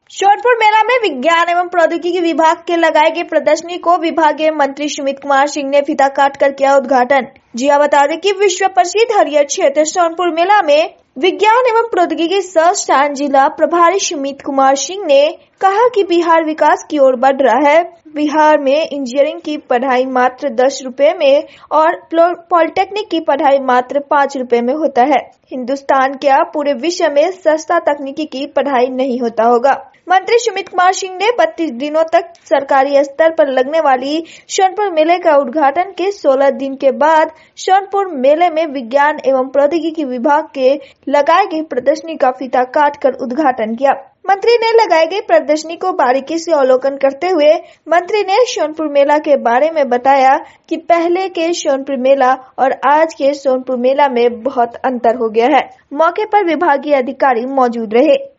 सोनपुर मेला में विज्ञान एवं प्रौद्योगिकी विभाग के लगाए गए प्रदर्शनी को विभागीय मंत्री सुमित कुमार सिंह ने फीता काटकर किया उद्घाटन। जी हाँ, बता दें कि विश्व प्रसिद्ध हरियर क्षेत्र सोनपुर मेला में विज्ञान एवं प्रौद्योगिकी संस्थान जिला प्रभारी सुमित कुमार सिंह ने कहा कि बिहार विकास की ओर बढ़ रहा है। बिहार में इंजीनियरिंग की पढ़ाई मात्र 10 रुपए में और पॉलिटेक्निक की पढ़ाई मात्र 5 रुपए में होता है। हिंदुस्तान क्या पूरे विश्व में सस्ता तकनीकी की पढ़ाई नहीं होता होगा। मंत्री सुमित कुमार सिंह ने 32 दिनों तक सरकारी स्तर पर लगने वाली सोनपुर मेले का उद्घाटन के 16 दिन के बाद सोनपुर मेले में विज्ञान एवं प्रौद्योगिकी विभाग के लगाए गए प्रदर्शनी का फीता काटकर उद्घाटन किया। मंत्री ने लगाए गए प्रदर्शनी को बारीकी से अवलोकन करते हुए मंत्री ने सोनपुर मेला के बारे में बताया कि पहले के सोनपुर मेला और आज के सोनपुर मेला में बहुत अंतर हो गया है। मौके पर विभागीय अधिकारी मौजूद रहे।